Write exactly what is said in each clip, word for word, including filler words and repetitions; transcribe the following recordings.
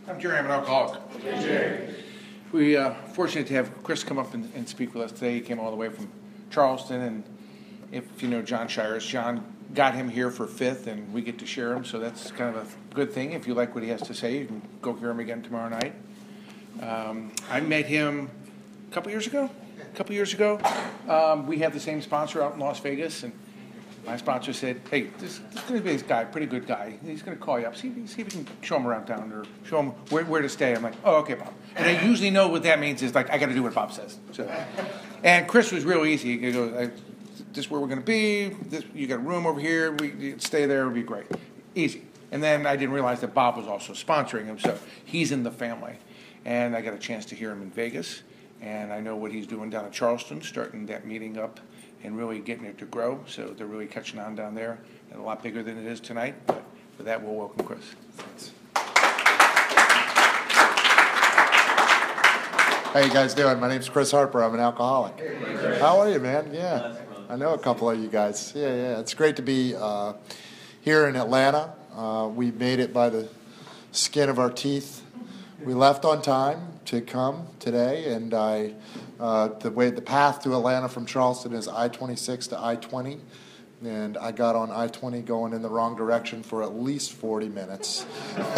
I'm Jerry. I'm an alcoholic. Hey, Jerry. We are uh, fortunate to have Chris come up and, and speak with us today. He came all the way from Charleston, and if you know John Shires, John got him here for fifth, and we get to share him, so that's kind of a good thing. If you like what he has to say, you can go hear him again tomorrow night. Um, I met him a couple years ago. A couple years ago, um, we have the same sponsor out in Las Vegas, and my sponsor said, "Hey, this, this is going to be this guy, pretty good guy. He's going to call you up, see, see if you can show him around town or show him where, where to stay." I'm like, "Oh, okay, Bob." And I usually know what that means is like I got to do what Bob says. So, and Chris was real easy. He goes, I, "This is where we're going to be. This, you got a room over here. We you stay there. It'll be great, easy." And then I didn't realize that Bob was also sponsoring him, so he's in the family. And I got a chance to hear him in Vegas. And I know what he's doing down in Charleston, starting that meeting up and really getting it to grow. So they're really catching on down there, and a lot bigger than it is tonight. But for that, we'll welcome Chris. Thanks. How you guys doing? My name's Chris Harper. I'm an alcoholic. Hey, how are you, man? Yeah, I know a couple of you guys. Yeah, yeah. It's great to be uh, here in Atlanta. Uh, we made it by the skin of our teeth. We left on time to come today, and I uh, the way the path to Atlanta from Charleston is I twenty-six to I twenty, and I got on I twenty going in the wrong direction for at least forty minutes.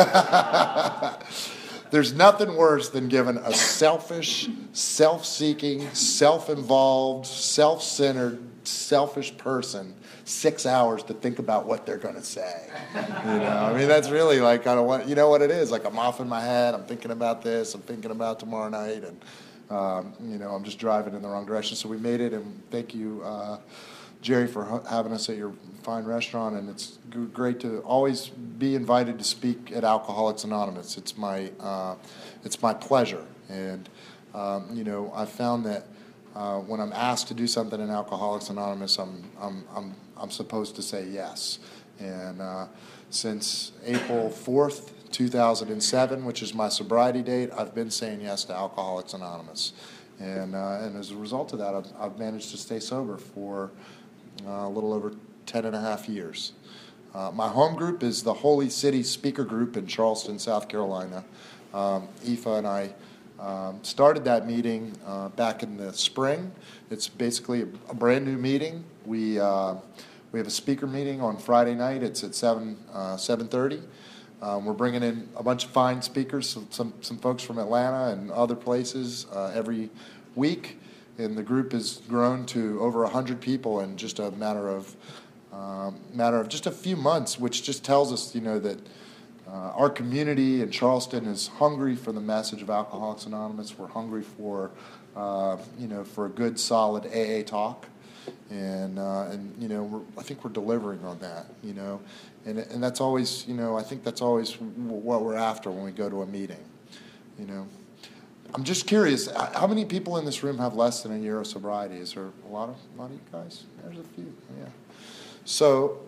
There's nothing worse than giving a selfish, self-seeking, self-involved, self-centered, selfish person six hours to think about what they're going to say. You know, I mean, that's really like kind of what, you know what it is. Like I'm off in my head. I'm thinking about this. I'm thinking about tomorrow night. And, um, you know, I'm just driving in the wrong direction. So we made it, and thank you, uh, Jerry, for ha- having us at your fine restaurant. And it's g- great to always be invited to speak at Alcoholics Anonymous. It's my, uh, it's my pleasure. And, um, you know, I found that uh, when I'm asked to do something in Alcoholics Anonymous, I'm, I'm, I'm I'm supposed to say yes. And uh, since April fourth, two thousand seven, which is my sobriety date, I've been saying yes to Alcoholics Anonymous. And uh, and as a result of that, I've, I've managed to stay sober for uh, a little over ten and a half years. Uh, my home group is the Holy City Speaker Group in Charleston, South Carolina. Um, Aoife and I um, started that meeting uh, back in the spring. It's basically a, a brand new meeting. We uh, we have a speaker meeting on Friday night. It's at seven uh, seven thirty. Um, we're bringing in a bunch of fine speakers, some some, some folks from Atlanta and other places uh, every week, and the group has grown to over a hundred people in just a matter of um, matter of just a few months, which just tells us, you know, that uh, our community in Charleston is hungry for the message of Alcoholics Anonymous. We're hungry for uh, you know for a good, solid A A talk. And uh, and you know we're, I think we're delivering on that, you know, and and that's always, you know, I think that's always what we're after when we go to a meeting, you know. I'm just curious, how many people in this room have less than a year of sobriety? Is there a lot of a lot of you guys? There's a few, yeah. So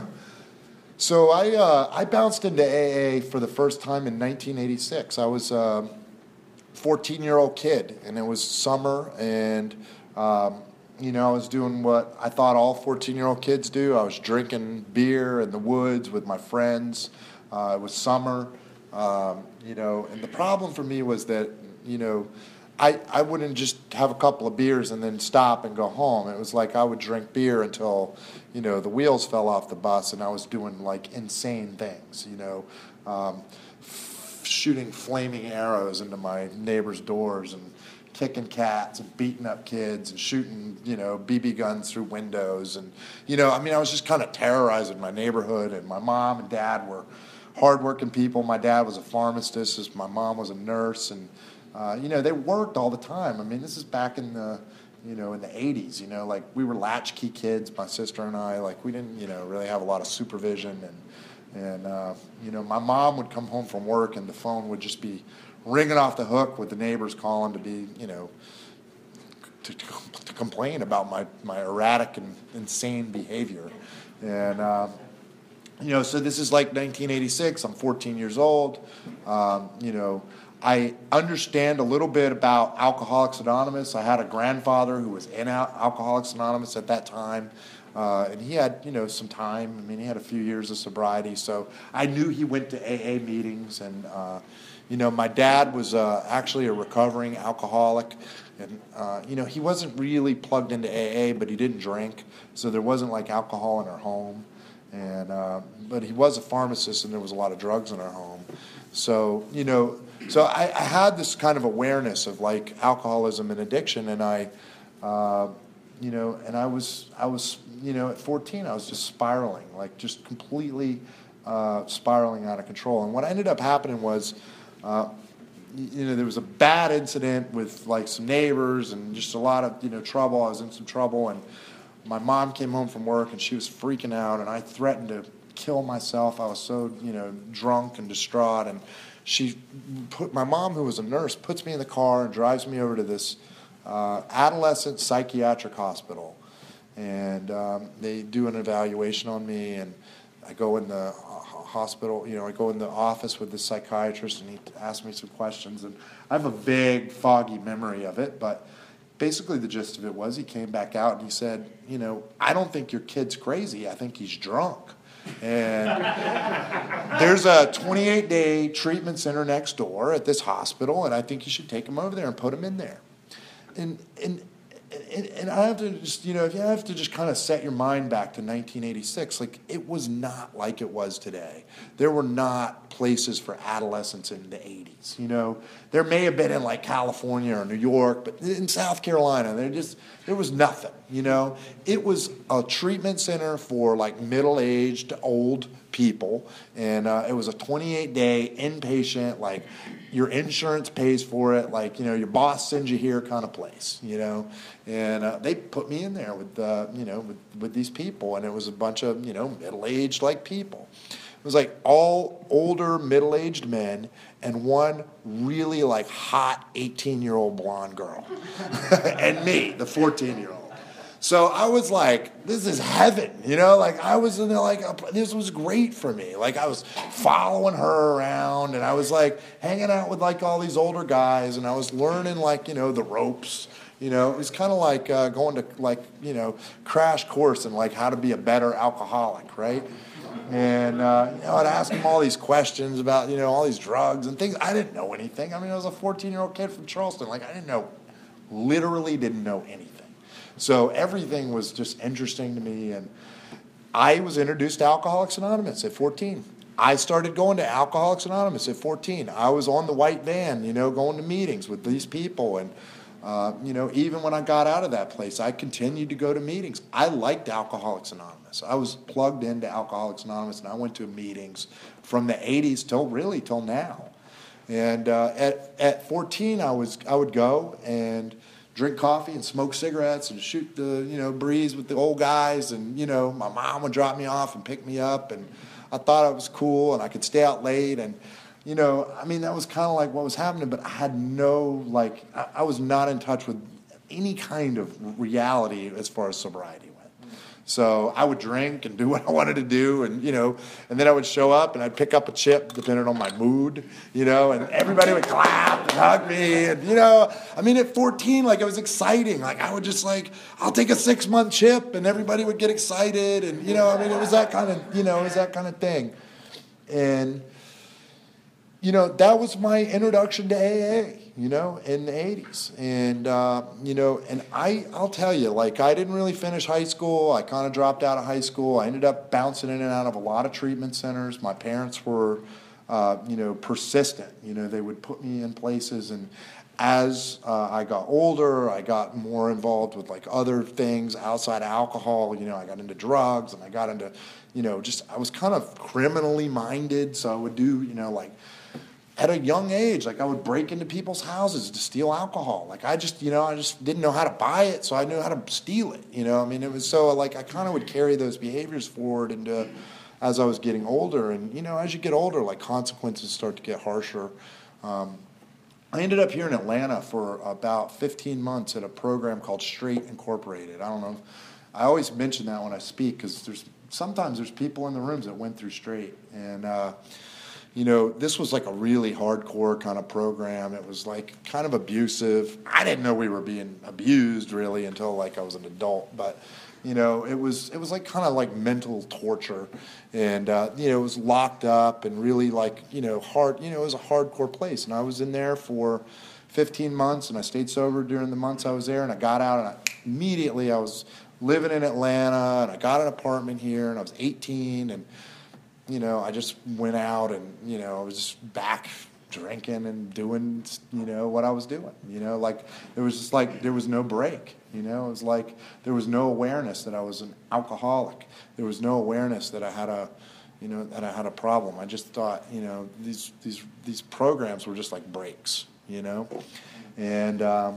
so I uh, I bounced into A A for the first time in nineteen eighty-six. I was a fourteen-year-old kid, and it was summer, and um, you know, I was doing what I thought all fourteen-year-old kids do. I was drinking beer in the woods with my friends. Uh, it was summer, um, you know, and the problem for me was that, you know, I, I wouldn't just have a couple of beers and then stop and go home. It was like I would drink beer until, you know, the wheels fell off the bus and I was doing, like, insane things, you know, um, f- shooting flaming arrows into my neighbor's doors and kicking cats and beating up kids and shooting, you know, B B guns through windows. And, you know, I mean, I was just kind of terrorizing my neighborhood. And my mom and dad were hardworking people. My dad was a pharmacist. My mom was a nurse. And, uh, you know, they worked all the time. I mean, this is back in the, you know, in the eighties, you know, like we were latchkey kids, my sister and I. Like we didn't, you know, really have a lot of supervision. And, and uh, you know, my mom would come home from work and the phone would just be ringing off the hook with the neighbors calling to be, you know, to, to complain about my, my erratic and insane behavior. And, uh, you know, so this is like nineteen eighty-six. I'm fourteen years old. Um, you know, I understand a little bit about Alcoholics Anonymous. I had a grandfather who was in Al- Alcoholics Anonymous at that time. Uh, and he had, you know, some time. I mean, he had a few years of sobriety. So I knew he went to A A meetings. And, uh, you know, my dad was uh, actually a recovering alcoholic. And, uh, you know, he wasn't really plugged into A A, but he didn't drink. So there wasn't, like, alcohol in our home. And uh, but he was a pharmacist, and there was a lot of drugs in our home. So, you know, so I, I had this kind of awareness of, like, alcoholism and addiction. And I, uh, you know, and I was, I was, you know, at fourteen, I was just spiraling, like just completely uh, spiraling out of control. And what ended up happening was, uh, you know, there was a bad incident with like some neighbors and just a lot of, you know, trouble. I was in some trouble, and my mom came home from work and she was freaking out, and I threatened to kill myself. I was so, you know, drunk and distraught. And she put, my mom, who was a nurse, puts me in the car and drives me over to this uh, adolescent psychiatric hospital. And um, they do an evaluation on me, and I go in the hospital, you know, I go in the office with the psychiatrist, and he asks me some questions. And I have a vague, foggy memory of it, but basically the gist of it was he came back out and he said, you know, I don't think your kid's crazy. I think he's drunk. And there's a twenty-eight day treatment center next door at this hospital, and I think you should take him over there and put him in there. And and and, and I have to just, you know, if you have to just kind of set your mind back to nineteen eighty-six, like it was not like it was today. There were not places for adolescents in the eighties, you know. There may have been in like California or New York, but in South Carolina, there just, there was nothing, you know. It was a treatment center for like middle-aged, old people, and uh, it was a twenty-eight day inpatient, like your insurance pays for it, like, you know, your boss sends you here kind of place, you know. And uh, they put me in there with, uh, you know, with, with these people, and it was a bunch of, you know, middle-aged like people. It was like all older middle-aged men and one really like hot eighteen-year-old blonde girl, and me, the fourteen-year-old. So I was like, this is heaven, you know, like I was in there like, this was great for me. Like I was following her around, and I was like hanging out with like all these older guys, and I was learning like, you know, the ropes. You know, it was kind of like uh, going to like, you know, crash course in like how to be a better alcoholic, right? And, uh, you know, I'd ask him all these questions about, you know, all these drugs and things. I didn't know anything. I mean, I was a fourteen-year-old kid from Charleston. Like, I didn't know, literally didn't know anything. So everything was just interesting to me. And I was introduced to Alcoholics Anonymous at fourteen. I started going to Alcoholics Anonymous at fourteen. I was on the white van, you know, going to meetings with these people. And, uh, you know, even when I got out of that place, I continued to go to meetings. I liked Alcoholics Anonymous. I was plugged into Alcoholics Anonymous, and I went to meetings from the eighties till really till now. And uh, at at fourteen, I was I would go and drink coffee and smoke cigarettes and shoot the, you know, breeze with the old guys. And, you know, my mom would drop me off and pick me up. And I thought it was cool, and I could stay out late. And, you know, I mean, that was kind of like what was happening. But I had no, like, I, I was not in touch with any kind of reality as far as sobriety went. So I would drink and do what I wanted to do, and, you know, and then I would show up and I'd pick up a chip depending on my mood, you know, and everybody would clap and hug me. And, you know, I mean, at fourteen, like, it was exciting. Like, I would just, like, I'll take a six-month chip, and everybody would get excited. And, you know, I mean, it was that kind of, you know, it was that kind of thing. And, you know, that was my introduction to A A, you know, in the eighties. And, uh, you know, and I, I'll tell you, like, I didn't really finish high school. I kind of dropped out of high school. I ended up bouncing in and out of a lot of treatment centers. My parents were, uh, you know, persistent. You know, they would put me in places. And as uh, I got older, I got more involved with, like, other things outside of alcohol. You know, I got into drugs, and I got into, you know, just, I was kind of criminally minded. So I would do, you know, like, at a young age, like, I would break into people's houses to steal alcohol. Like, I just, you know, I just didn't know how to buy it, so I knew how to steal it, you know. I mean, it was so, like, I kind of would carry those behaviors forward into, as I was getting older. And, you know, as you get older, like, consequences start to get harsher. Um, I ended up here in Atlanta for about fifteen months at a program called Straight Incorporated. I don't know. I always mention that when I speak, because there's sometimes there's people in the rooms that went through Straight. And, uh, you know, this was like a really hardcore kind of program. It was like kind of abusive. I didn't know we were being abused really until like I was an adult. But You know, it was it was like kind of like mental torture, and uh, you know, it was locked up and really like you know hard. You know, it was a hardcore place, and I was in there for fifteen months, and I stayed sober during the months I was there, and I got out, and I, immediately I was living in Atlanta, and I got an apartment here, and I was eighteen, and you know, I just went out, and you know, I was just back drinking and doing, you know, what I was doing. You know, like there was just like there was no break. You know, it was like there was no awareness that I was an alcoholic. There was no awareness that I had a, you know, that I had a problem. I just thought, you know, these these these programs were just like breaks. You know, and um,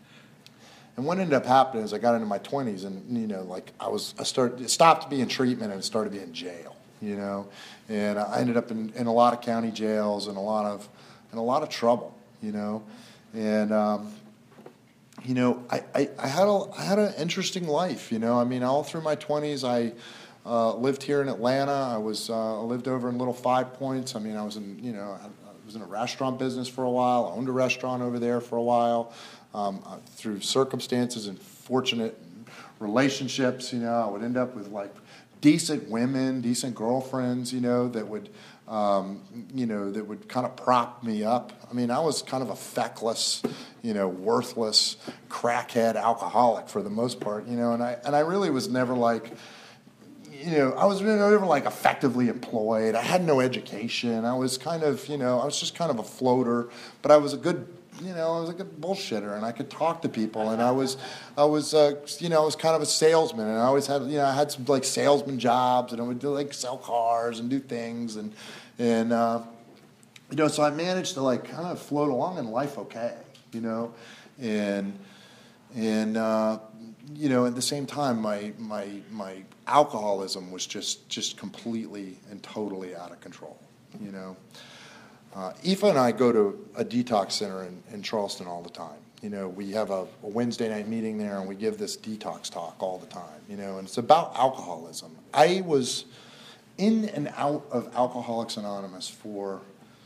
and what ended up happening is I got into my twenties, and you know, like I was I started it stopped being treatment and it started being jail. You know, and I ended up in, in a lot of county jails and a lot of and a lot of trouble. You know, and um, you know, I, I, I had a I had an interesting life. You know, I mean, all through my twenties, I uh, lived here in Atlanta. I was uh, I lived over in Little Five Points. I mean, I was in you know. I, I was in a restaurant business for a while. I owned a restaurant over there for a while. Um, uh, through circumstances and fortunate relationships, you know, I would end up with like decent women, decent girlfriends, you know, that would, um, you know, that would kind of prop me up. I mean, I was kind of a feckless, you know, worthless, crackhead alcoholic for the most part, you know, and I and I really was never like. You know, I was never like effectively employed. I had no education. I was kind of, you know, I was just kind of a floater. But I was a good, you know, I was a good bullshitter, and I could talk to people. And I was, I was, uh, you know, I was kind of a salesman, and I always had, you know, I had some like salesman jobs, and I would do like sell cars and do things, and and uh, you know, so I managed to like kind of float along in life, okay, you know, and and. Uh, You know, at the same time, my my my alcoholism was just just completely and totally out of control. You know, uh, Aoife and I go to a detox center in, in Charleston all the time. You know, we have a, a Wednesday night meeting there, and we give this detox talk all the time. You know, and it's about alcoholism. I was in and out of Alcoholics Anonymous for,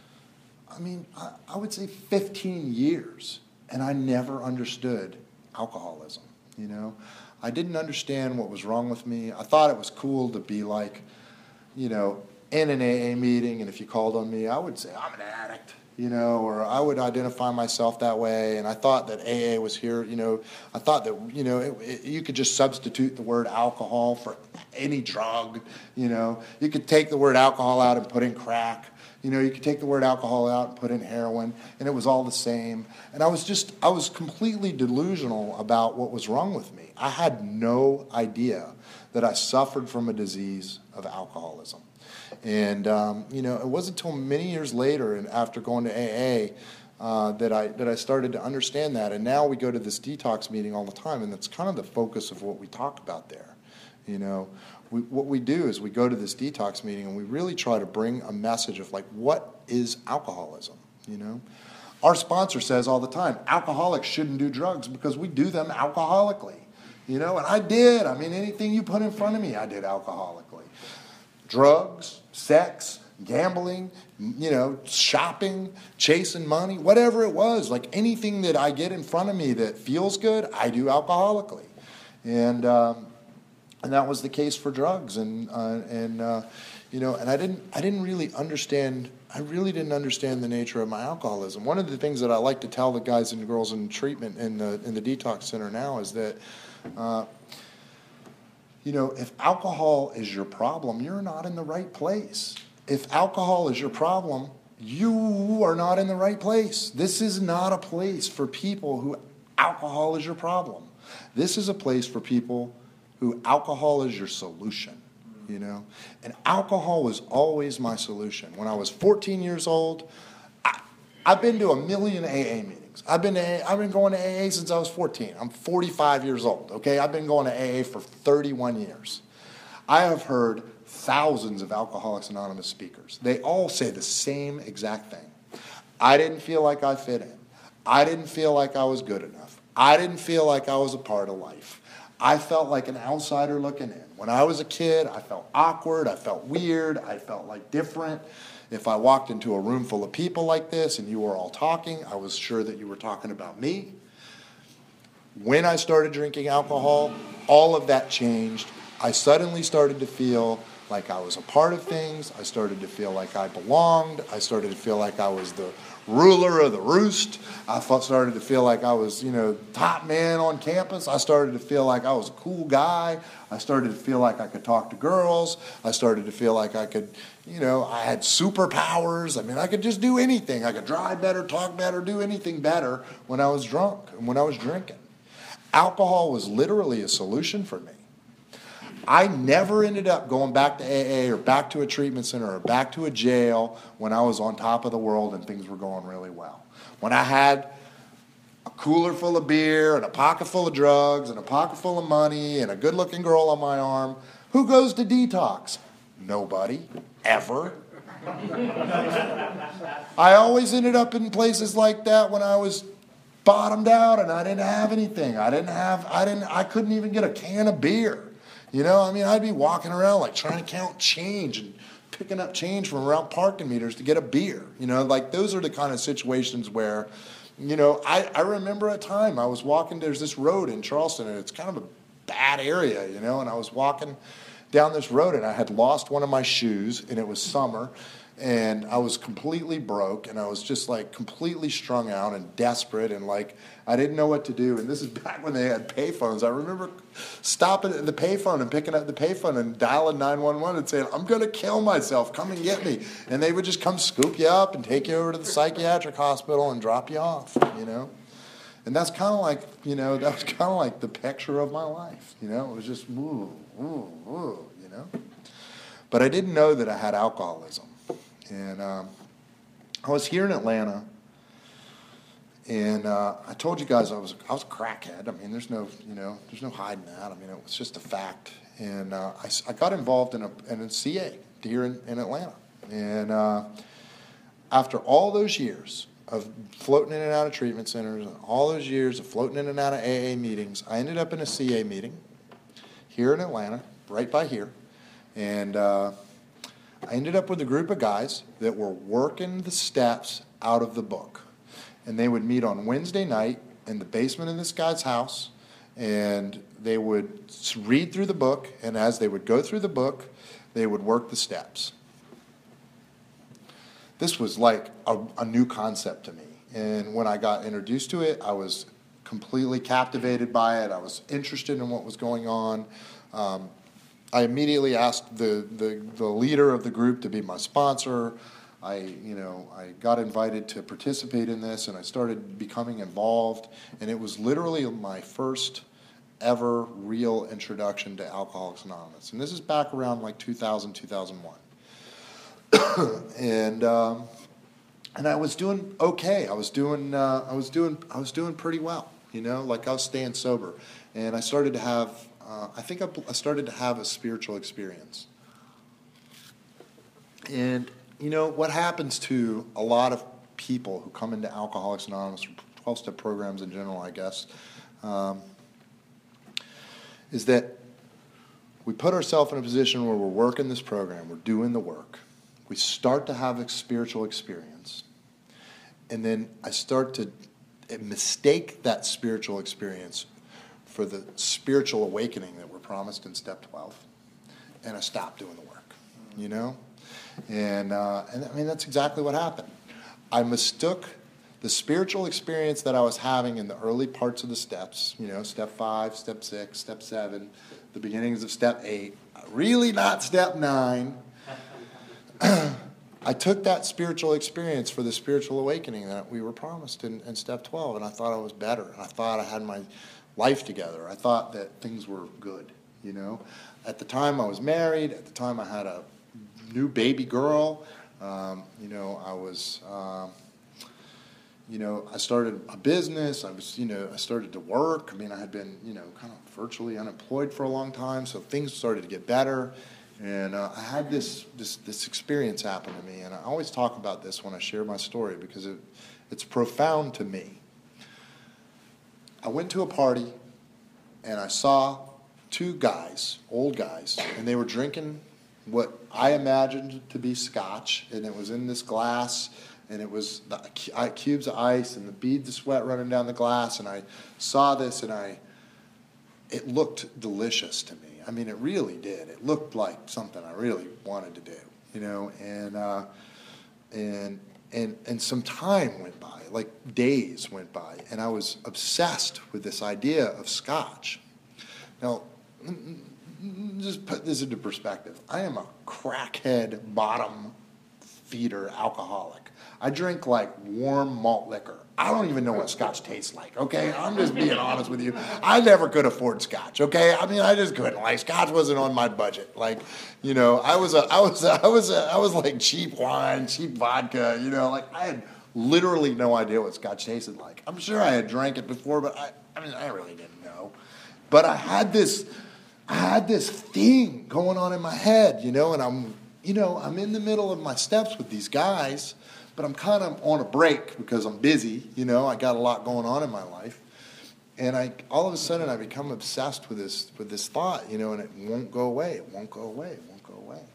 I mean, I, I would say fifteen years, and I never understood alcoholism. You know, I didn't understand what was wrong with me. I thought it was cool to be like, you know, in an A A meeting, and if you called on me, I would say I'm an addict, you know, or I would identify myself that way. And I thought that A A was here, you know, I thought that, you know, it, it, you could just substitute the word alcohol for any drug, you know. You could take the word alcohol out and put in crack. You know, you could take the word alcohol out and put in heroin, and it was all the same. And I was just, I was completely delusional about what was wrong with me. I had no idea that I suffered from a disease of alcoholism. And, um, you know, it wasn't until many years later and after going to A A uh, that I that I started to understand that. And now we go to this detox meeting all the time, and that's kind of the focus of what we talk about there, you know. We, what we do is we go to this detox meeting, and we really try to bring a message of like, what is alcoholism, you know? Our sponsor says all the time, alcoholics shouldn't do drugs because we do them alcoholically, you know? And I did. I mean, anything you put in front of me, I did alcoholically. Drugs, sex, gambling, you know, shopping, chasing money, whatever it was, like anything that I get in front of me that feels good, I do alcoholically. And, um, And that was the case for drugs, and uh, and uh, you know, and I didn't I didn't really understand. I really didn't understand the nature of my alcoholism. One of the things that I like to tell the guys and girls in treatment in the in the detox center now is that, uh, you know, if alcohol is your problem, you're not in the right place. If alcohol is your problem, you are not in the right place. This is not a place for people who alcohol is your problem. This is a place for people who alcohol is your solution, you know? And alcohol was always my solution. When I was fourteen years old, I, I've been to a million A A meetings. I've been to A A, I've been going to A A since I was fourteen. I'm forty-five years old, okay? I've been going to A A for thirty-one years. I have heard thousands of Alcoholics Anonymous speakers. They all say the same exact thing. I didn't feel like I fit in. I didn't feel like I was good enough. I didn't feel like I was a part of life. I felt like an outsider looking in. When I was a kid, I felt awkward, I felt weird, I felt like different. If I walked into a room full of people like this and you were all talking, I was sure that you were talking about me. when I started drinking alcohol, all of that changed. I suddenly started to feel like I was a part of things. I started to feel like I belonged. I started to feel like I was the ruler of the roost. I started to feel like I was, you know, top man on campus. I started to feel like I was a cool guy. I started to feel like I could talk to girls. I started to feel like I could, you know, I had superpowers. I mean, I could just do anything. I could drive better, talk better, do anything better when I was drunk and when I was drinking. Alcohol was literally a solution for me. I never ended up going back to A A or back to a treatment center or back to a jail when I was on top of the world and things were going really well. When I had a cooler full of beer and a pocket full of drugs and a pocket full of money and a good-looking girl on my arm, who goes to detox? Nobody, ever. I always ended up in places like that when I was bottomed out and I didn't have anything. I didn't have, I didn't, I couldn't even get a can of beer. You know, I mean, I'd be walking around like trying to count change and picking up change from around parking meters to get a beer. You know, like those are the kind of situations where, you know, I, I remember a time I was walking, there's this road in Charleston and it's kind of a bad area, you know, and I was walking down this road and I had lost one of my shoes and it was summer and I was completely broke and I was just like completely strung out and desperate and like I didn't know what to do. And this is back when they had payphones. I remember stopping at the payphone and picking up the payphone and dialing nine one one and saying, I'm going to kill myself. Come and get me. And they would just come scoop you up and take you over to the psychiatric hospital and drop you off, you know. And that's kind of like, you know, that was kind of like the picture of my life, you know. It was just, woo, woo, woo, you know. But I didn't know that I had alcoholism. And um, I was here in Atlanta, and uh, I told you guys I was I was a crackhead. I mean, there's no you know there's no hiding that. I mean, it was just a fact. And uh, I, I got involved in a in a C A here in, in Atlanta. And uh, after all those years of floating in and out of treatment centers, and all those years of floating in and out of A A meetings, I ended up in a C A meeting here in Atlanta, right by here, and. Uh, I ended up with a group of guys that were working the steps out of the book. And they would meet on Wednesday night in the basement of this guy's house, and they would read through the book, and as they would go through the book, they would work the steps. This was like a, a new concept to me. And when I got introduced to it, I was completely captivated by it. I was interested in what was going on. Um, I immediately asked the, the, the leader of the group to be my sponsor. I, you know, I got invited to participate in this, and I started becoming involved. And it was literally my first ever real introduction to Alcoholics Anonymous. And this is back around like two thousand, two thousand one. and um, and I was doing okay. I was doing uh, I was doing I was doing pretty well. You know, like I was staying sober, and I started to have. Uh, I think I started to have a spiritual experience. And, you know, what happens to a lot of people who come into Alcoholics Anonymous, or twelve-step programs in general, I guess, um, is that we put ourselves in a position where we're working this program, we're doing the work. We start to have a spiritual experience. And then I start to mistake that spiritual experience for the spiritual awakening that we're promised in step twelve, and I stopped doing the work, you know? And, uh, and I mean, that's exactly what happened. I mistook the spiritual experience that I was having in the early parts of the steps, you know, step five, step six, step seven, the beginnings of step eight, really not step nine. I took that spiritual experience for the spiritual awakening that we were promised in, in step twelve, and I thought I was better, and I thought I had my life together. I thought that things were good, you know. At the time I was married. At the time I had a new baby girl. Um, you know, I was, um, you know, I started a business. I was, you know, I started to work. I mean, I had been, you know, kind of virtually unemployed for a long time, so things started to get better. And uh, I had this, this this experience happen to me, and I always talk about this when I share my story because it it's profound to me. I went to a party, and I saw two guys, old guys, and they were drinking what I imagined to be scotch, and it was in this glass, and it was the cubes of ice and the beads of sweat running down the glass, and I saw this, and I, it looked delicious to me. I mean, it really did. It looked like something I really wanted to do, you know, and uh, and and and some time went by, like days went by, and I was obsessed with this idea of scotch. Now, just put this into perspective. I am a crackhead, bottom feeder alcoholic. I drink like warm malt liquor. I don't even know what scotch tastes like, okay? I'm just being honest with you. I never could afford scotch, okay? I mean, I just couldn't. Like, scotch wasn't on my budget. Like, you know, I was a, I was a, I was a, I was like cheap wine, cheap vodka, you know, like I had literally no idea what scotch tasted like. I'm sure I had drank it before, but I, I mean, I really didn't know. But I had this, I had this thing going on in my head, you know, and I'm, you know, I'm in the middle of my steps with these guys, but I'm kind of on a break because I'm busy, you know, I got a lot going on in my life. And I, all of a sudden I become obsessed with this, with this thought, you know, and it won't go away, it won't go away, it won't go away.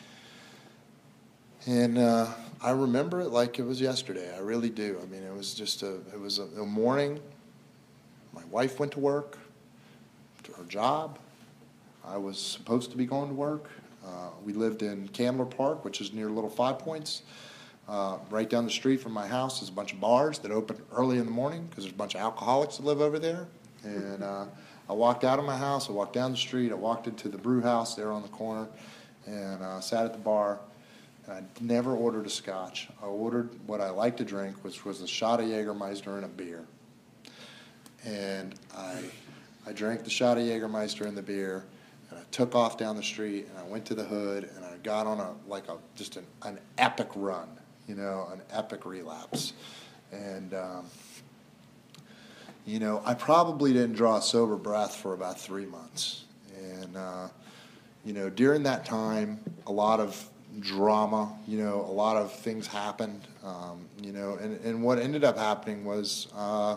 And uh, I remember it like it was yesterday, I really do. I mean, it was just a, it was a, a morning, my wife went to work, to her job, I was supposed to be going to work. Uh, we lived in Candler Park, which is near Little Five Points. Uh, right down the street from my house is a bunch of bars that open early in the morning because there's a bunch of alcoholics that live over there. And uh, I walked out of my house, I walked down the street, I walked into the brew house there on the corner, and uh, sat at the bar. And I never ordered a scotch. I ordered what I like to drink, which was a shot of Jägermeister and a beer. And I, I drank the shot of Jägermeister and the beer. And I took off down the street, and I went to the hood, and I got on a like a just an, an epic run, you know, an epic relapse. And um, you know, I probably didn't draw a sober breath for about three months. And uh, you know, during that time, a lot of drama, you know, a lot of things happened. Um, you know, and and what ended up happening was. Uh,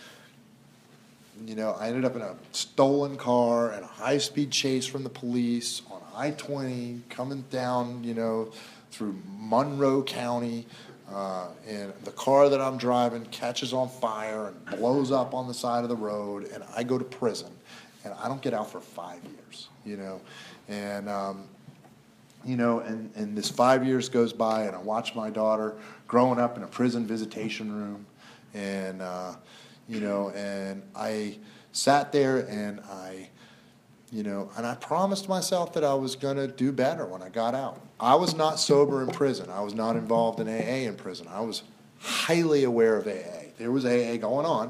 You know, I ended up in a stolen car and a high-speed chase from the police on I twenty coming down, you know, through Monroe County. Uh, and the car that I'm driving catches on fire and blows up on the side of the road, and I go to prison. And I don't get out for five years, you know. And, um, you know, and, and this five years goes by, and I watch my daughter growing up in a prison visitation room. And, uh, you know, and I sat there and I, you know, and I promised myself that I was going to do better when I got out. I was not sober in prison. I was not involved in A A in prison. I was highly aware of A A. There was A A going on.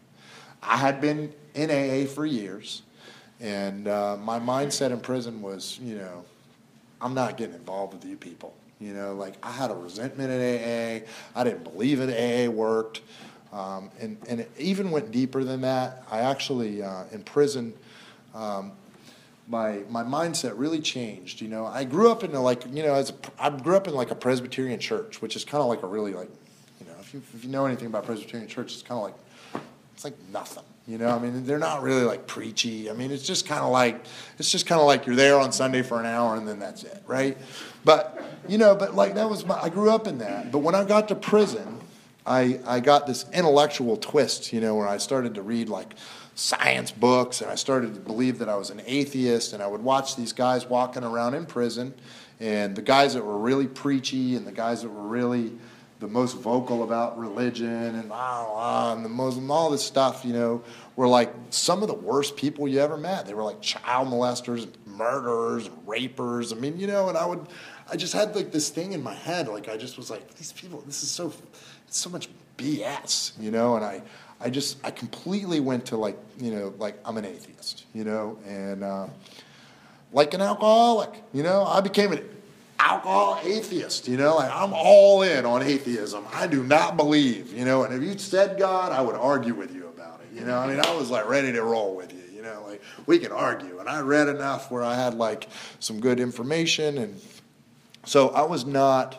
I had been in A A for years, and uh, my mindset in prison was, you know, I'm not getting involved with you people. You know, like I had a resentment at A A. I didn't believe that A A worked. Um, and, and it even went deeper than that. I actually, uh, in prison, um, my my mindset really changed. You know, I grew up in a, like, you know, as a, I grew up in like a Presbyterian church, which is kind of like a really like, you know, if you, if you know anything about Presbyterian church, it's kind of like, it's like nothing. You know, I mean, they're not really like preachy. I mean, it's just kind of like, it's just kind of like you're there on Sunday for an hour and then that's it, right? But, you know, but like that was my, I grew up in that. But when I got to prison, I, I got this intellectual twist, you know, where I started to read like science books, and I started to believe that I was an atheist, and I would watch these guys walking around in prison, and the guys that were really preachy and the guys that were really the most vocal about religion and blah, blah, and the most, and all this stuff, you know, were like some of the worst people you ever met. They were like child molesters, murderers, rapers. I mean, you know, and I would, I just had like this thing in my head, like I just was like, these people, this is so, it's so much B S, you know, and I, I just, I completely went to like, you know, like I'm an atheist, you know, and uh, like an alcoholic, you know, I became an alcohol atheist, you know, like I'm all in on atheism. I do not believe, you know, and if you said God, I would argue with you about it, you know, I mean, I was like ready to roll with you, you know, like we can argue, and I read enough where I had like some good information, and so I was not,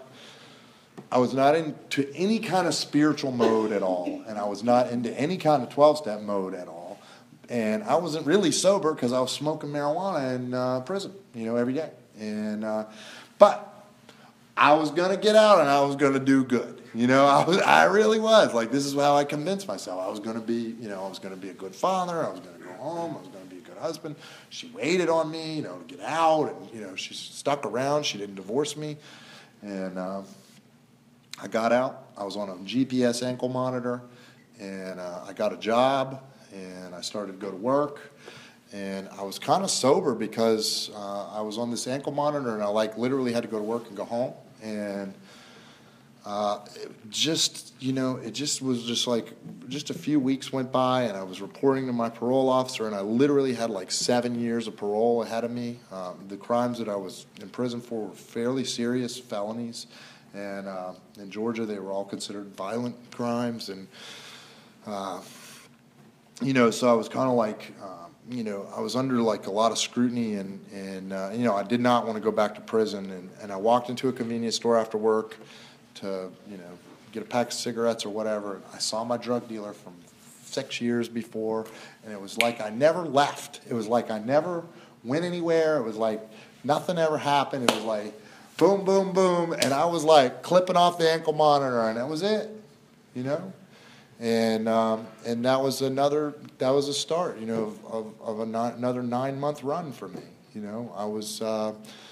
I was not into any kind of spiritual mode at all, and I was not into any kind of twelve-step mode at all, and I wasn't really sober because I was smoking marijuana in uh, prison, you know, every day, and uh, but I was going to get out and I was going to do good, You know, I was, I really was. Like, this is how I convinced myself. I was going to be, you know, I was going to be a good father. I was going to go home. I was going to be a good husband. She waited on me, you know, to get out. And, you know, she stuck around. She didn't divorce me. And uh, I got out. I was on a G P S ankle monitor. And uh, I got a job. And I started to go to work. And I was kind of sober because uh, I was on this ankle monitor. And I, like, literally had to go to work and go home. And Uh, it just, you know, it just was just like, just a few weeks went by and I was reporting to my parole officer and I literally had like seven years of parole ahead of me. Um, the crimes that I was in prison for were fairly serious felonies. And uh, in Georgia, they were all considered violent crimes. And, uh, you know, so I was kind of like, uh, you know, I was under like a lot of scrutiny and, and uh, you know, I did not want to go back to prison. And, and I walked into a convenience store after work to, you know, get a pack of cigarettes or whatever. I saw my drug dealer from six years before, and it was like I never left. It was like I never went anywhere. It was like nothing ever happened. It was like boom, boom, boom, and I was like clipping off the ankle monitor, and that was it, you know? And um, and that was another, that was a start, you know, of, of, of a ni- another nine-month run for me, you know? I was... Uh,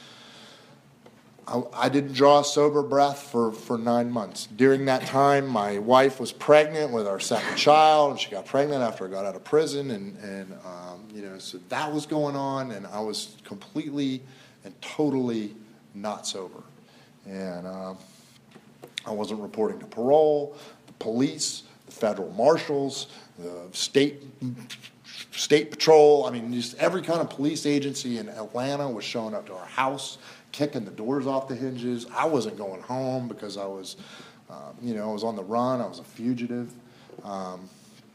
I, I didn't draw a sober breath for, for nine months. During that time, my wife was pregnant with our second child, and she got pregnant after I got out of prison, and, and um, you know, so that was going on, and I was completely and totally not sober. And uh, I wasn't reporting to parole, the police, the federal marshals, the state state patrol. I mean, just every kind of police agency in Atlanta was showing up to our house, kicking the doors off the hinges. I wasn't going home because I was, um, you know, I was on the run. I was a fugitive. Um,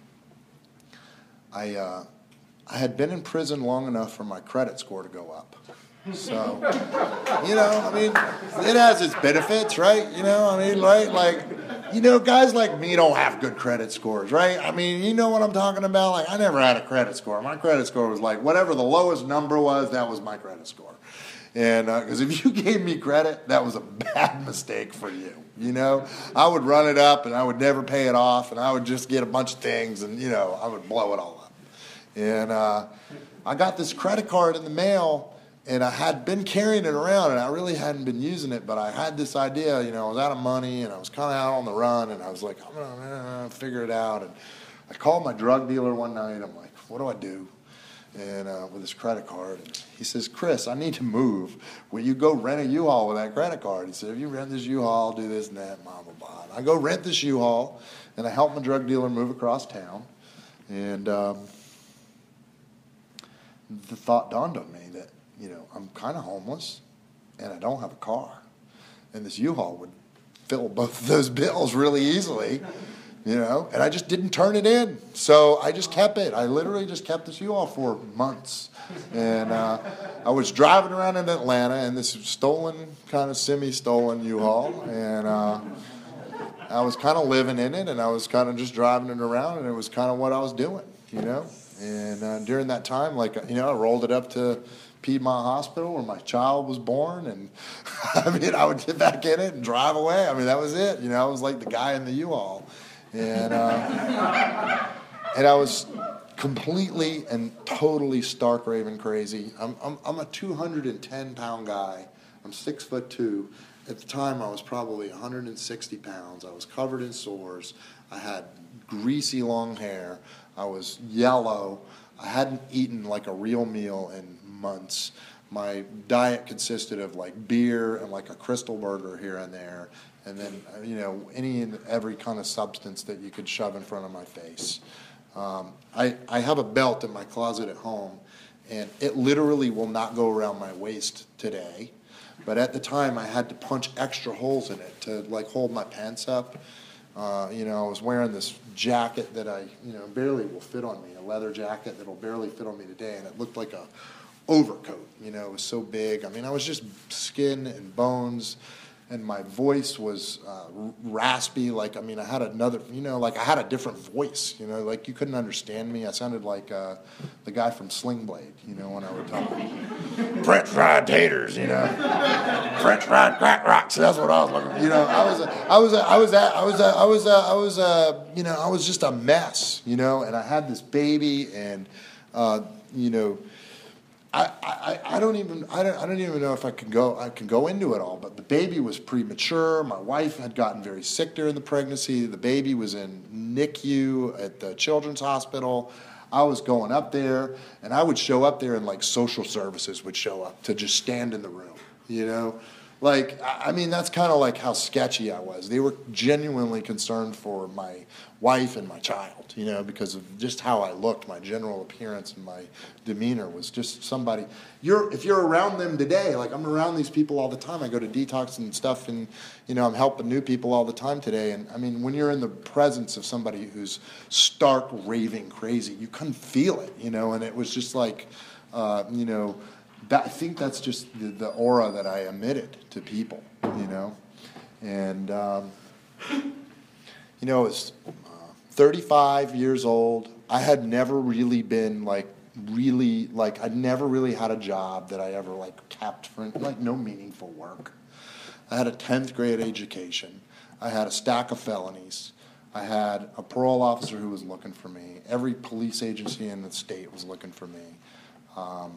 I uh, I had been in prison long enough for my credit score to go up. So, you know, I mean, it has its benefits, right? You know, I mean, right? Like, you know, guys like me don't have good credit scores, right? I mean, you know what I'm talking about? Like, I never had a credit score. My credit score was like whatever the lowest number was, that was my credit score. And because uh, if you gave me credit, that was a bad mistake for you. You know, I would run it up and I would never pay it off, and I would just get a bunch of things, and you know, I would blow it all up. And uh, I got this credit card in the mail, and I had been carrying it around, and I really hadn't been using it. But I had this idea, you know, I was out of money, and I was kind of out on the run, and I was like, I'm gonna uh, figure it out. And I called my drug dealer one night. I'm like, what do I do? And uh, with his credit card, and he says, Chris, I need to move. Will you go rent a U-Haul with that credit card? He said, if you rent this U-Haul, do this and that, blah, blah, blah. And I go rent this U-Haul, and I help my drug dealer move across town. And um, the thought dawned on me that, you know, I'm kind of homeless, and I don't have a car. And this U-Haul would fill both of those bills really easily. You know, and I just didn't turn it in. So I just kept it. I literally just kept this U-Haul for months. And uh, I was driving around in Atlanta in this stolen, kind of semi-stolen U-Haul. And uh, I was kind of living in it, and I was kind of just driving it around, and it was kind of what I was doing, you know. And uh, during that time, like, you know, I rolled it up to Piedmont Hospital where my child was born. And, I mean, I would get back in it and drive away. I mean, that was it. You know, I was like the guy in the U-Haul. And uh, and I was completely and totally stark raving crazy. I'm I'm I'm a two hundred ten pound guy. I'm six foot two. At the time, I was probably one hundred sixty pounds. I was covered in sores. I had greasy long hair. I was yellow. I hadn't eaten like a real meal in months. My diet consisted of like beer and like a Crystal burger here and there. And then, you know, any and every kind of substance that you could shove in front of my face. Um, I, I have a belt in my closet at home, and it literally will not go around my waist today. But at the time, I had to punch extra holes in it to, like, hold my pants up. Uh, you know, I was wearing this jacket that I, you know, barely will fit on me, a leather jacket that will barely fit on me today, and it looked like a overcoat. You know, it was so big. I mean, I was just skin and bones. and my voice was uh, raspy. Like, I mean, I had another, you know, like I had a different voice, you know, like you couldn't understand me. I sounded like uh, the guy from Sling Blade, you know, when I would talk. French fried taters, you know, French fried crack rocks. That's what I was looking for. You know, I was, a, I was, a, I was, a, I was, a, I was, a, I was, a, you know, I was just a mess, you know, and I had this baby, and, uh, you know, I, I, I don't even I don't I don't even know if I can go I can go into it all, but the baby was premature. My wife had gotten very sick during the pregnancy. The baby was in N I C U at the Children's Hospital. I was going up there, and I would show up there, and like social services would show up to just stand in the room, you know. Like, I mean, that's kind of like how sketchy I was. They were genuinely concerned for my wife and my child, you know, because of just how I looked. My general appearance and my demeanor was just somebody. You're if you're around them today, like I'm around these people all the time. I go to detox and stuff, and you know, I'm helping new people all the time today. And I mean, when you're in the presence of somebody who's stark raving crazy, you can feel it, you know. And it was just like, uh, you know. That, I think that's just the, the aura that I emitted to people, you know. And, um, you know, I was uh, thirty-five years old. I had never really been, like, really, like, I'd never really had a job that I ever, like, kept for, like, no meaningful work. I had a tenth grade education. I had a stack of felonies. I had a parole officer who was looking for me. Every police agency in the state was looking for me. Um,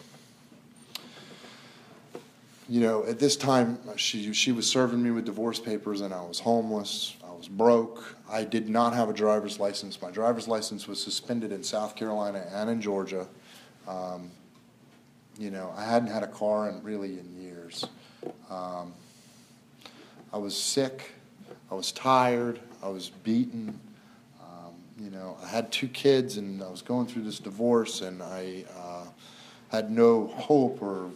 You know, at this time, she she was serving me with divorce papers, and I was homeless. I was broke. I did not have a driver's license. My driver's license was suspended in South Carolina and in Georgia. Um, you know, I hadn't had a car in really in years. Um, I was sick. I was tired. I was beaten. Um, you know, I had two kids, and I was going through this divorce, and I uh, had no hope or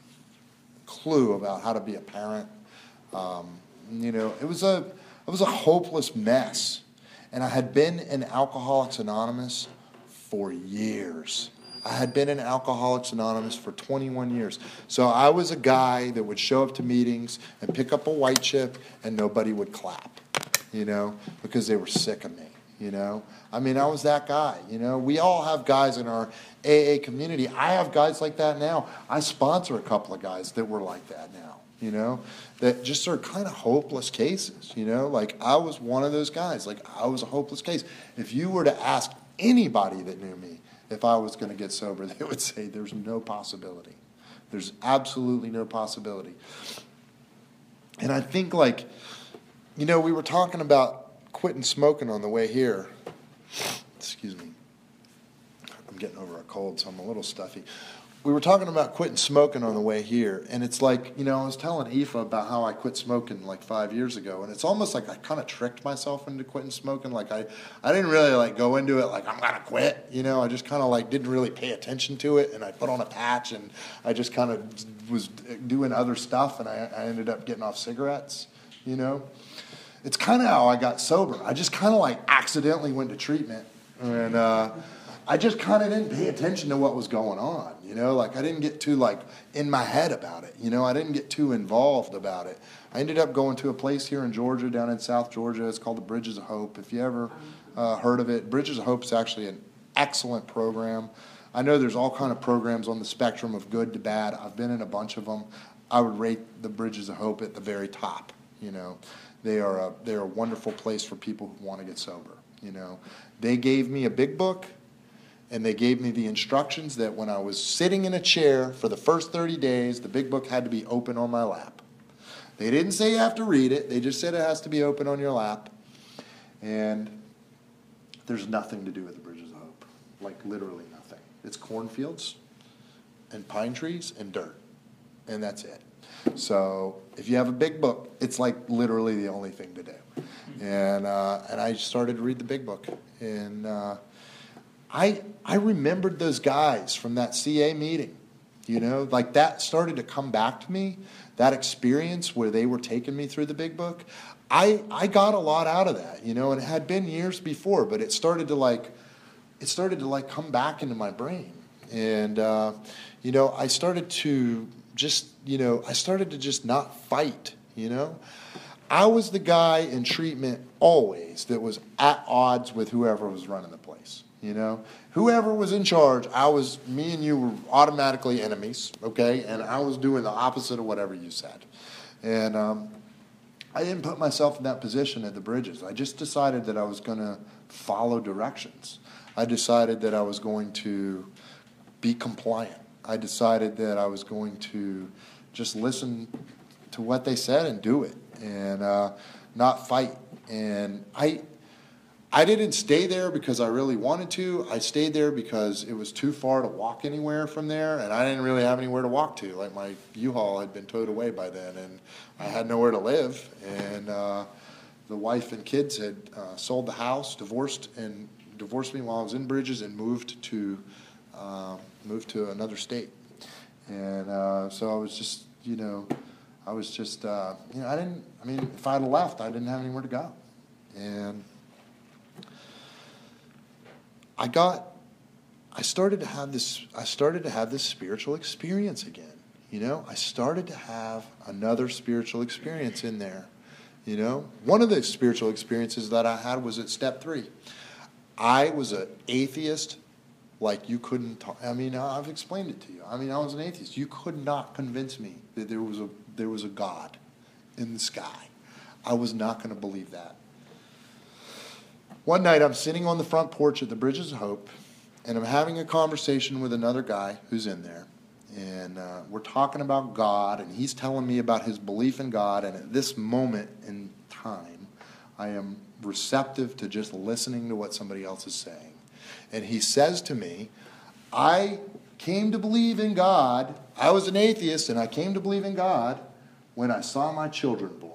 clue about how to be a parent. Um, you know, it was a it was a hopeless mess, and I had been in Alcoholics Anonymous for years. I had been in Alcoholics Anonymous for twenty-one years. So I was a guy that would show up to meetings and pick up a white chip, and nobody would clap, you know, because they were sick of me. You know, I mean, I was that guy. You know, we all have guys in our A A community. I have guys like that now. I sponsor a couple of guys that were like that now, you know, that just are kind of hopeless cases, you know, like I was one of those guys. Like I was a hopeless case. If you were to ask anybody that knew me if I was going to get sober, they would say there's no possibility. There's absolutely no possibility. And I think, like, you know, we were talking about quitting smoking on the way here. Excuse me. I'm getting over a cold, so I'm a little stuffy. We were talking about quitting smoking on the way here, and it's like, you know, I was telling Aoife about how I quit smoking like five years ago, and it's almost like I kind of tricked myself into quitting smoking. Like I, I didn't really like go into it like I'm gonna quit, you know. I just kind of like didn't really pay attention to it, and I put on a patch, and I just kind of was doing other stuff, and I, I ended up getting off cigarettes, you know. It's kind of how I got sober. I just kind of like accidentally went to treatment, and uh, I just kind of didn't pay attention to what was going on, you know? Like I didn't get too like in my head about it, you know? I didn't get too involved about it. I ended up going to a place here in Georgia, down in South Georgia. It's called the Bridges of Hope. If you ever uh, heard of it, Bridges of Hope is actually an excellent program. I know there's all kind of programs on the spectrum of good to bad. I've been in a bunch of them. I would rate the Bridges of Hope at the very top, you know? They are a they're a wonderful place for people who want to get sober. You know, they gave me a big book, and they gave me the instructions that when I was sitting in a chair for the first thirty days, the big book had to be open on my lap. They didn't say you have to read it. They just said it has to be open on your lap. And there's nothing to do with the Bridges of Hope, like literally nothing. It's cornfields and pine trees and dirt, and that's it. So if you have a big book, it's like literally the only thing to do. And uh, and I started to read the big book. And uh, I I remembered those guys from that C A meeting. You know, like that started to come back to me, that experience where they were taking me through the big book. I, I got a lot out of that, you know, and it had been years before, but it started to like, it started to like come back into my brain. And, uh, you know, I started to just, you know, I started to just not fight, you know? I was the guy in treatment always that was at odds with whoever was running the place, you know? Whoever was in charge, I was, me and you were automatically enemies, okay? And I was doing the opposite of whatever you said. And um, I didn't put myself in that position at the Bridges. I just decided that I was going to follow directions. I decided that I was going to be compliant. I decided that I was going to just listen to what they said and do it, and uh, not fight. And I I didn't stay there because I really wanted to. I stayed there because it was too far to walk anywhere from there, and I didn't really have anywhere to walk to. Like, my U-Haul had been towed away by then, and I had nowhere to live. And uh, the wife and kids had uh, sold the house, divorced, and divorced me while I was in Bridges, and moved to uh, moved to another state. And uh, so I was just, you know, I was just, uh, you know, I didn't. I mean, if I had left, I didn't have anywhere to go, and I got, I started to have this, I started to have this spiritual experience again, you know? I started to have another spiritual experience in there, you know? One of the spiritual experiences that I had was at step three. I was an atheist like you couldn't talk. I mean, I've explained it to you. I mean, I was an atheist. You could not convince me that there was a, there was a God in the sky. I was not going to believe that. One night, I'm sitting on the front porch at the Bridges of Hope, and I'm having a conversation with another guy who's in there. And uh, we're talking about God, and he's telling me about his belief in God. And at this moment in time, I am receptive to just listening to what somebody else is saying. And he says to me, I came to believe in God. I was an atheist, and I came to believe in God when I saw my children born.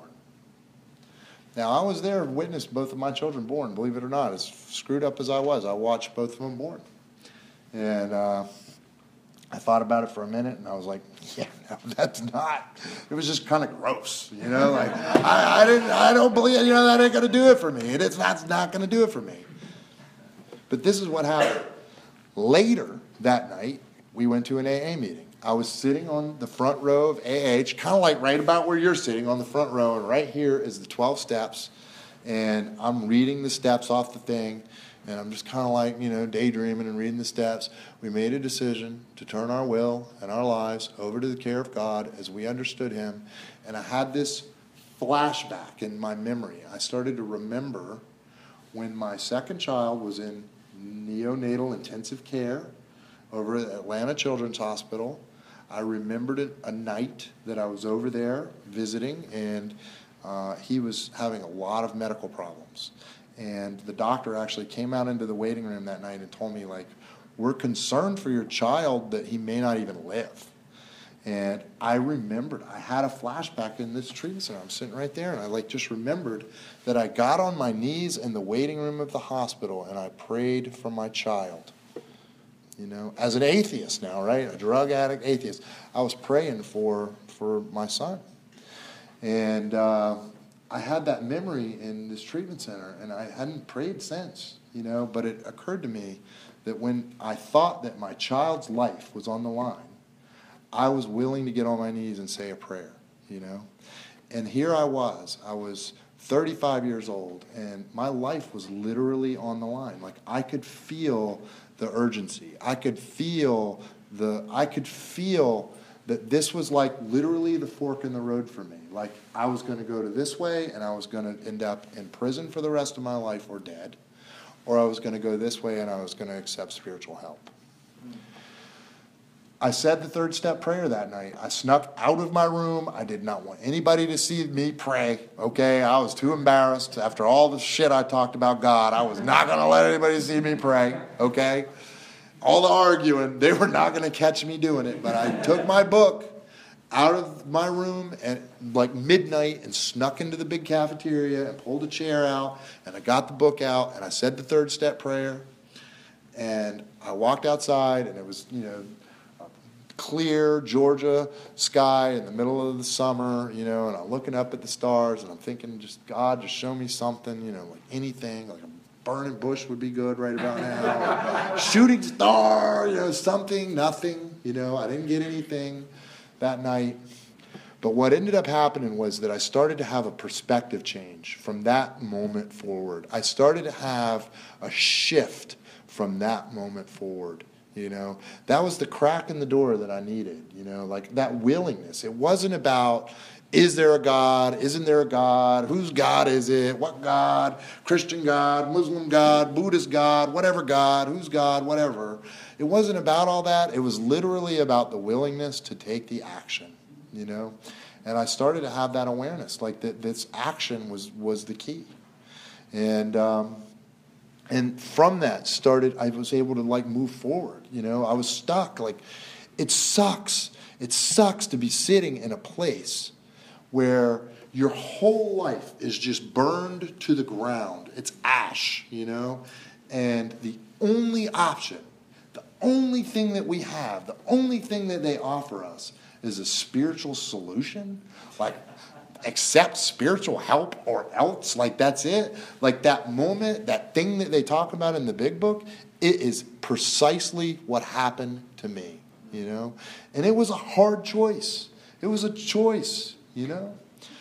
Now, I was there and witnessed both of my children born, believe it or not. As screwed up as I was, I watched both of them born. And uh, I thought about it for a minute, and I was like, yeah, no, that's not. It was just kind of gross, you know? Like, I, I didn't, I don't believe, you know, that ain't going to do it for me. It is, that's not going to do it for me. But this is what happened. Later that night, we went to an A A meeting. I was sitting on the front row of A A, kind of like right about where you're sitting on the front row, and right here is the twelve steps, and I'm reading the steps off the thing, and I'm just kind of like, you know, daydreaming and reading the steps. We made a decision to turn our will and our lives over to the care of God as we understood him, and I had this flashback in my memory. I started to remember when my second child was in neonatal intensive care over at Atlanta Children's Hospital. I remembered it, a night that I was over there visiting, and uh, he was having a lot of medical problems. And the doctor actually came out into the waiting room that night and told me, like, we're concerned for your child that he may not even live. And I remembered, I had a flashback in this treatment center. I'm sitting right there, and I like just remembered that I got on my knees in the waiting room of the hospital, and I prayed for my child. You know, as an atheist now, right? A drug addict, atheist. I was praying for for my son. And uh, I had that memory in this treatment center, and I hadn't prayed since, you know, but it occurred to me that when I thought that my child's life was on the line, I was willing to get on my knees and say a prayer, you know. And here I was. I was thirty-five years old, and my life was literally on the line. Like, I could feel the urgency. I could feel the, I could feel that this was like literally the fork in the road for me. Like, I was going to go to this way, and I was going to end up in prison for the rest of my life or dead, or I was going to go this way, and I was going to accept spiritual help. I said the third step prayer that night. I snuck out of my room. I did not want anybody to see me pray, okay? I was too embarrassed. After all the shit I talked about God, I was not going to let anybody see me pray, okay? All the arguing, they were not going to catch me doing it. But I took my book out of my room at like midnight and snuck into the big cafeteria and pulled a chair out, and I got the book out, and I said the third step prayer. And I walked outside, and it was, you know, clear Georgia sky in the middle of the summer, you know, and I'm looking up at the stars, and I'm thinking, just God, just show me something, you know, like anything, like a burning bush would be good right about now, shooting star, you know, something, nothing, you know, I didn't get anything that night. But what ended up happening was that I started to have a perspective change from that moment forward. I started to have a shift from that moment forward. You know, that was the crack in the door that I needed, you know, like that willingness. It wasn't about, is there a God? Isn't there a God? Whose God is it? What God? Christian God, Muslim God, Buddhist God, whatever God, whose God, whatever. It wasn't about all that. It was literally about the willingness to take the action, you know. And I started to have that awareness, like that this action was, was the key. And, um, And from that started, I was able to like move forward. You know, I was stuck. Like, it sucks. It sucks to be sitting in a place where your whole life is just burned to the ground. It's ash, you know, and the only option, the only thing that we have, the only thing that they offer us is a spiritual solution. Like, accept spiritual help or else, like that's it. Like that moment, that thing that they talk about in the big book, it is precisely what happened to me, you know. And it was a hard choice. It was a choice, you know.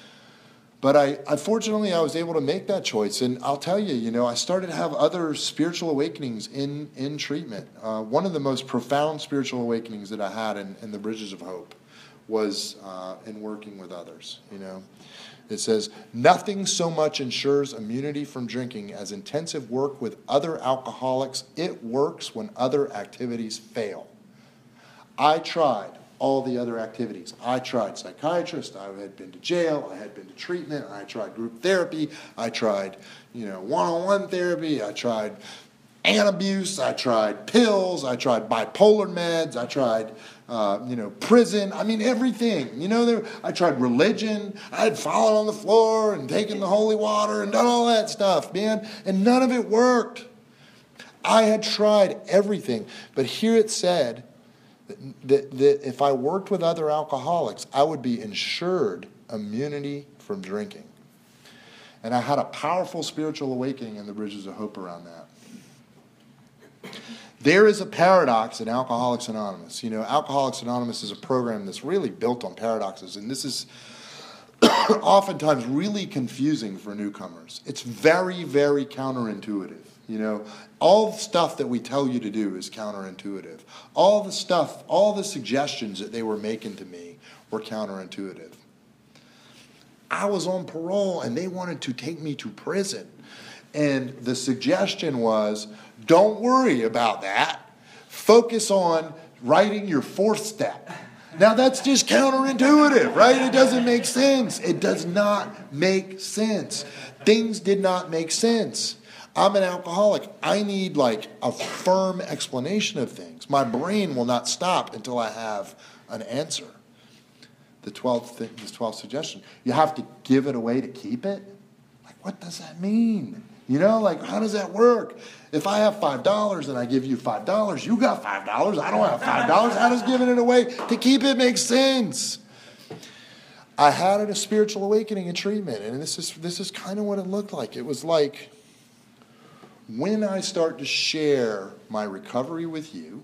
But I, unfortunately, I was able to make that choice. And I'll tell you, you know, I started to have other spiritual awakenings in, in treatment. Uh, one of the most profound spiritual awakenings that I had in, in the Bridges of Hope was uh, in working with others, you know. It says, nothing so much ensures immunity from drinking as intensive work with other alcoholics. It works when other activities fail. I tried all the other activities. I tried psychiatrist. I had been to jail. I had been to treatment. I tried group therapy. I tried, you know, one-on-one therapy. I tried antabuse. I tried pills. I tried bipolar meds. I tried Uh, you know, prison. I mean, everything. You know, there. I tried religion. I had fallen on the floor and taken the holy water and done all that stuff, man. And none of it worked. I had tried everything. But here it said that, that, that if I worked with other alcoholics, I would be ensured immunity from drinking. And I had a powerful spiritual awakening in the Bridges of Hope around that. There is a paradox in Alcoholics Anonymous. You know, Alcoholics Anonymous is a program that's really built on paradoxes, and this is oftentimes really confusing for newcomers. It's very, very counterintuitive. You know, all the stuff that we tell you to do is counterintuitive. All the stuff, all the suggestions that they were making to me were counterintuitive. I was on parole, and they wanted to take me to prison. And the suggestion was, don't worry about that. Focus on writing your fourth step. Now, that's just counterintuitive, right? It doesn't make sense. It does not make sense. Things did not make sense. I'm an alcoholic. I need like a firm explanation of things. My brain will not stop until I have an answer. The twelfth, th- the twelfth suggestion. You have to give it away to keep it? Like, what does that mean? You know, like, how does that work? If I have five dollars and I give you five dollars, you got five dollars. I don't have five dollars. How does giving it away to keep it make sense? I had a spiritual awakening in treatment, and this is this is kind of what it looked like. It was like, when I start to share my recovery with you,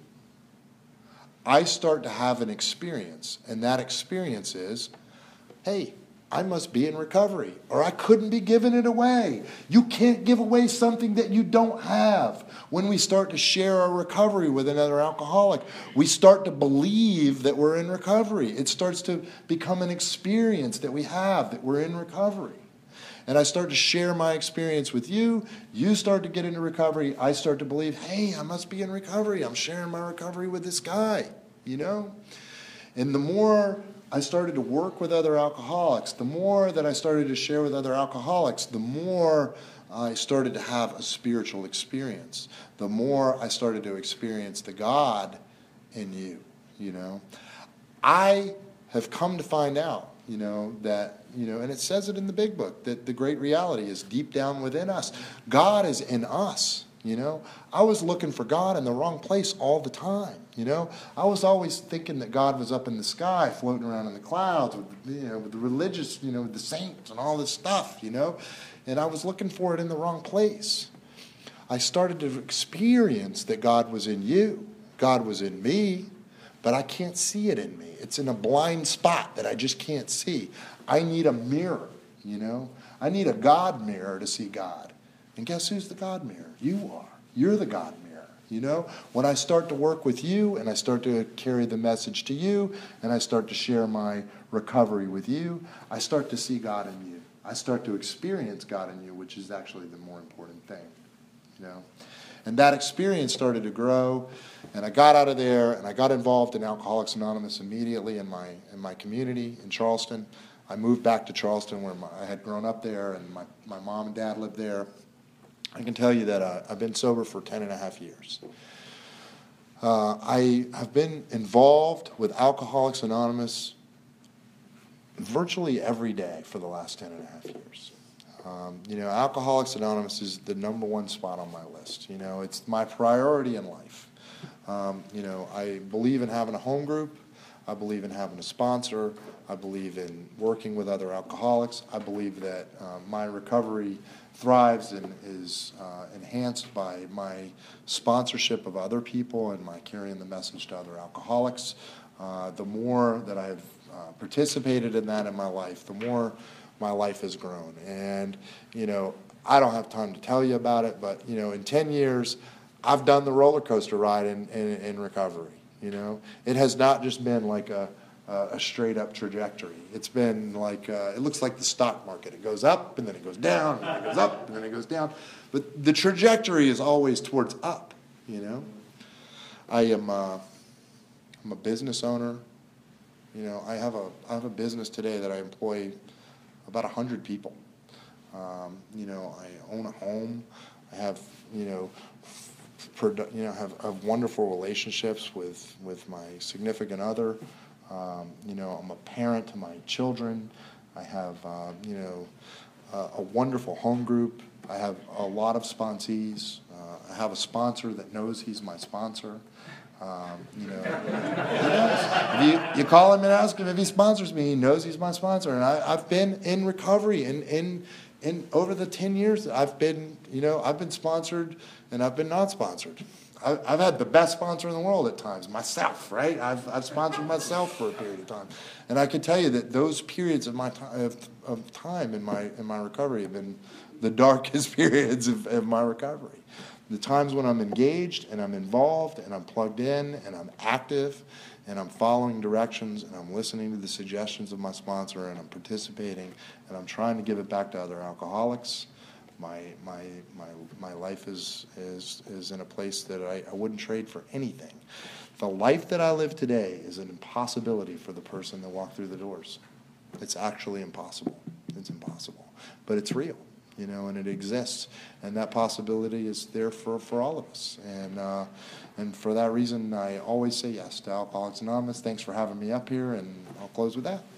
I start to have an experience, and that experience is, hey, I must be in recovery, or I couldn't be giving it away. You can't give away something that you don't have. When we start to share our recovery with another alcoholic, we start to believe that we're in recovery. It starts to become an experience that we have, that we're in recovery. And I start to share my experience with you. You start to get into recovery. I start to believe, hey, I must be in recovery. I'm sharing my recovery with this guy, you know? And the more I started to work with other alcoholics, the more that I started to share with other alcoholics, the more I started to have a spiritual experience. The more I started to experience the God in you, you know. I have come to find out, you know, that, you know, and it says it in the big book, that the great reality is deep down within us. God is in us. You know, I was looking for God in the wrong place all the time. You know, I was always thinking that God was up in the sky, floating around in the clouds, with, you know, with the religious, you know, with the saints and all this stuff. You know, and I was looking for it in the wrong place. I started to experience that God was in you, God was in me, but I can't see it in me. It's in a blind spot that I just can't see. I need a mirror, you know. I need a God mirror to see God. And guess who's the God mirror? You are. You're the God mirror, you know. When I start to work with you and I start to carry the message to you and I start to share my recovery with you, I start to see God in you. I start to experience God in you, which is actually the more important thing, you know. And that experience started to grow, and I got out of there, and I got involved in Alcoholics Anonymous immediately in my in my community in Charleston. I moved back to Charleston where my, I had grown up there, and my, my mom and dad lived there. I can tell you that uh, I've been sober for ten and a half years. Uh, I have been involved with Alcoholics Anonymous virtually every day for the last ten and a half years. Um, you know, Alcoholics Anonymous is the number one spot on my list. You know, it's my priority in life. Um, you know, I believe in having a home group. I believe in having a sponsor. I believe in working with other alcoholics. I believe that uh, my recovery thrives and is uh, enhanced by my sponsorship of other people and my carrying the message to other alcoholics. Uh, the more that I've uh, participated in that in my life, the more my life has grown. And, you know, I don't have time to tell you about it, but, you know, in ten years, I've done the roller coaster ride in, in, in recovery, you know. It has not just been like a, a straight up trajectory. It's been like, uh, it looks like the stock market. It goes up, and then it goes down, and then it goes up, and then it goes down. But the trajectory is always towards up, you know. I am uh, I'm a business owner. You know, I have a I have a business today that I employ about a hundred people. Um, you know, I own a home. I have, you know, produ- you know, have, have wonderful relationships with, with my significant other. Um, you know, I'm a parent to my children. I have, uh, you know, uh, a wonderful home group. I have a lot of sponsees. Uh, I have a sponsor that knows he's my sponsor. Um, you know, he knows. If you, you call him and ask him if he sponsors me, he knows he's my sponsor. And I, I've been in recovery, and in, in over the ten years that I've been, you know, I've been sponsored and I've been not sponsored. I, I've had the best sponsor in the world at times, myself, right? I've, I've sponsored myself for a period of time. And I can tell you that those periods of my time, of, of time in my, in my recovery have been the darkest periods of, of my recovery. The times when I'm engaged and I'm involved and I'm plugged in and I'm active and I'm following directions and I'm listening to the suggestions of my sponsor and I'm participating and I'm trying to give it back to other alcoholics, my my my my life is is is in a place that I, I wouldn't trade for anything. The life that I live today is an impossibility for the person that walked through the doors. It's actually impossible. It's impossible. But it's real. You know, and it exists, and that possibility is there for, for all of us. And uh, and for that reason, I always say yes to Alcoholics Anonymous. Thanks for having me up here, and I'll close with that.